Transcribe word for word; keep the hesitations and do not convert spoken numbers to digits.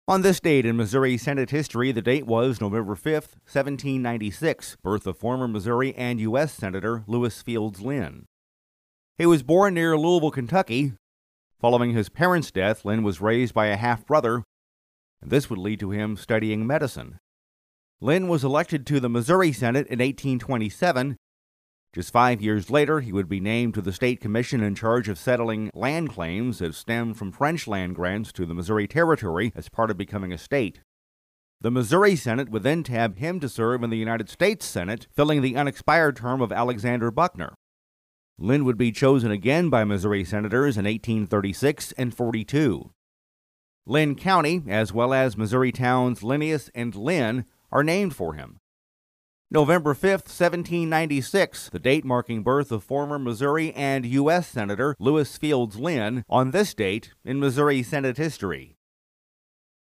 On this date in Missouri Senate history, the date was November fifth, seventeen ninety-six, birth of former Missouri and U S Senator Lewis Fields Linn. He was born near Louisville, Kentucky. Following his parents' death, Linn was raised by a half-brother, and this would lead to him studying medicine. Linn was elected to the Missouri Senate in eighteen twenty-seven. Just five years later, he would be named to the state commission in charge of settling land claims that stemmed from French land grants to the Missouri Territory as part of becoming a state. The Missouri Senate would then tab him to serve in the United States Senate, filling the unexpired term of Alexander Buckner. Linn would be chosen again by Missouri senators in eighteen thirty-six and forty-two. Linn County, as well as Missouri towns Linneus and Linn, are named for him. November fifth, seventeen ninety-six, the date marking birth of former Missouri and U S Senator Lewis Fields Linn, on this date in Missouri Senate history.